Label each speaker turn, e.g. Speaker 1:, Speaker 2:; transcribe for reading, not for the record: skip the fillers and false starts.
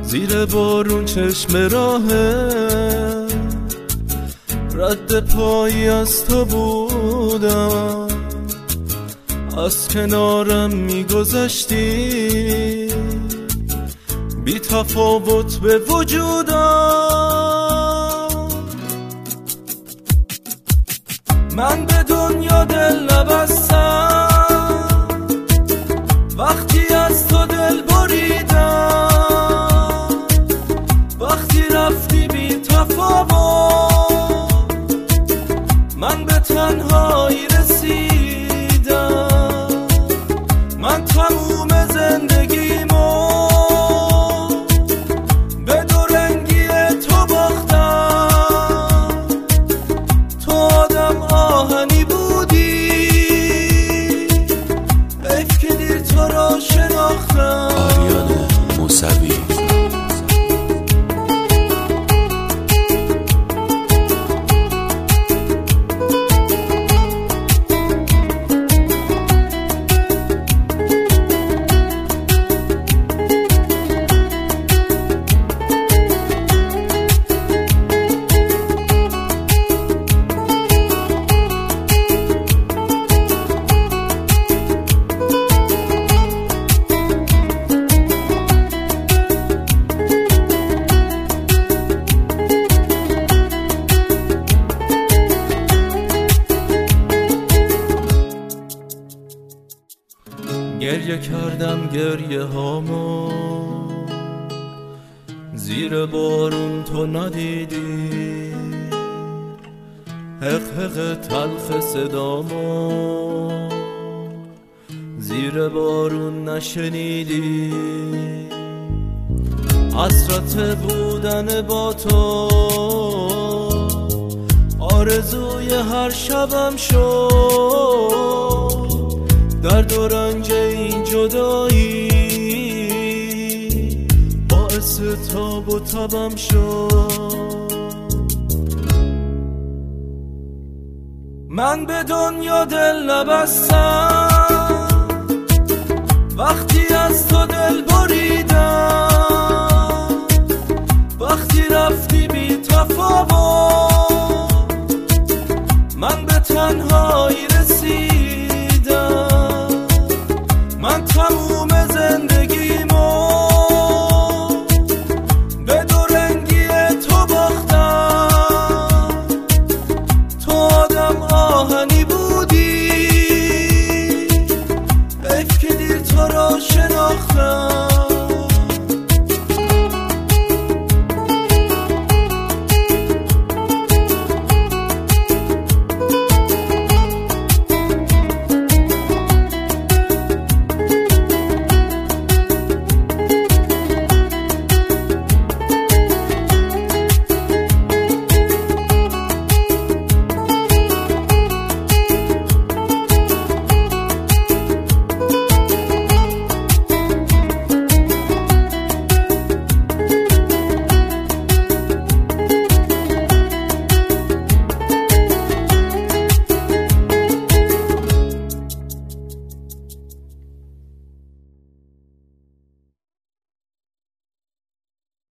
Speaker 1: زیر بارون چشم راهه رد پایی از تو بودم، از کنارم میگذشتی بی تفاوت به وجودم. من به دنیا دل نبستم وقتی از تو دل بریدم، وقتی رفتی بی تفاوت من به تنهایی رسیدم. من تموم زندگیمو به دو رنگی تو باختم. تو آدم آهنی بودی، حیف که دیر تو را شناختم.
Speaker 2: آریان موسوی.
Speaker 1: گریه کردم گریه هامو زیر بارون تو ندیدی، حق حق تلخ صدامو زیر بارون نشنیدی. حسرت بودن با تو آرزوی هر شبم شد، درد و رنج این جدایی باعث تاب و تبم شد. من به دنیا دل نبستم وقتی از تو دل بریدم،